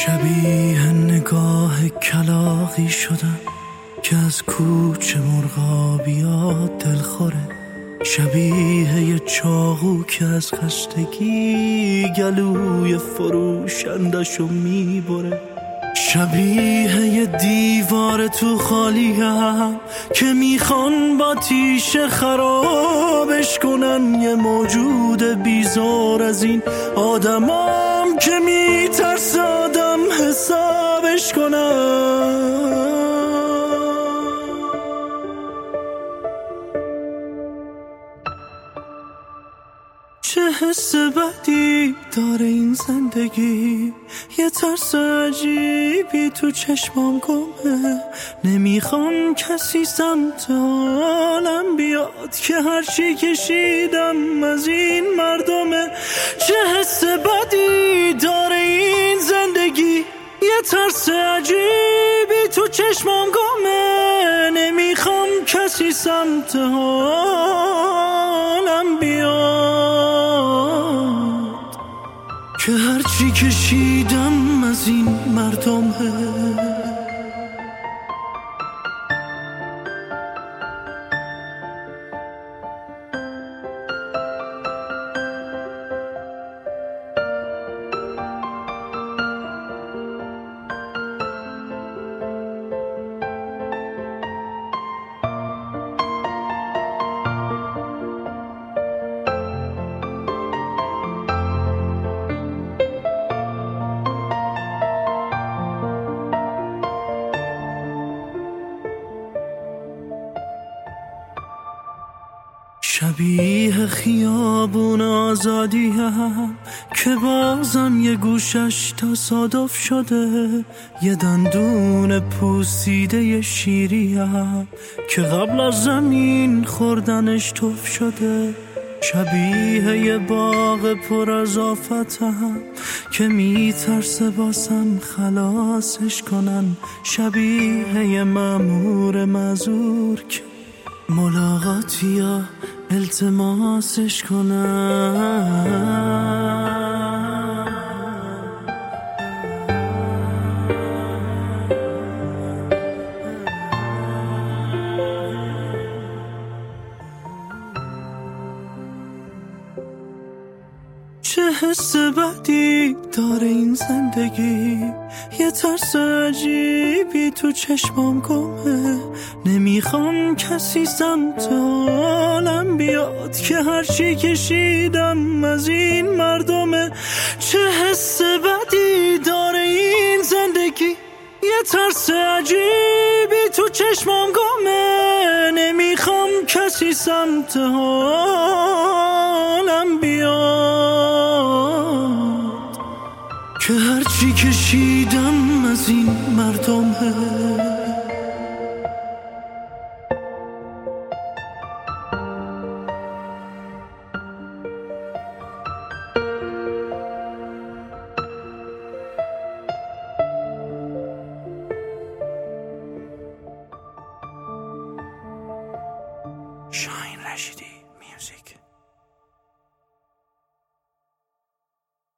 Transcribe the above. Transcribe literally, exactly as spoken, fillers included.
شبیه نگاه کلاغی شدم که از کوچه مرغابیات دلخوره، شبیه یه چاقو که از خستگی گلوی فروشندشو میبره، شبیه یه دیوار تو خالیم که میخوان با تیشه خرابش کنن، یه موجود بیزار از این آدمام که میترس آدم حسابش کنن. چه حس بدی داره این زندگی، یه ترس عجیبی تو چشمام گمه، نمیخوام کسی سمت حالم بیاد که هرچی کشیدم از این مردمه. چه حس بدی داره این زندگی، یه ترس عجیبی تو چشمام گمه، نمیخوام کسی سمت حالم بیاد که هرچی کشیدم از این مردمه. شبیه خیابون آزادی هم که بازم یه گوشش تصادف شده، یه دندون پوسیده شیری هم که قبل از زمین خوردنش تف شده، شبیه یه باغ پر از آفت هم که میترسه باسم خلاصش کنن، شبیه یه مأمور معذور که ملاقاتی یا التماسش کنن. چه حس بدی داره این زندگی، یه ترس عجیبی تو چشمام گمه، نمیخوام کسی سمت حالم بیاد که هرچی کشیدم از این مردمه. چه حس بدی داره این زندگی، یه ترس عجیبی تو چشمام گمه، نمیخوام کسی سمت حالم بیاد که هرچی کشیدم از این مردمه.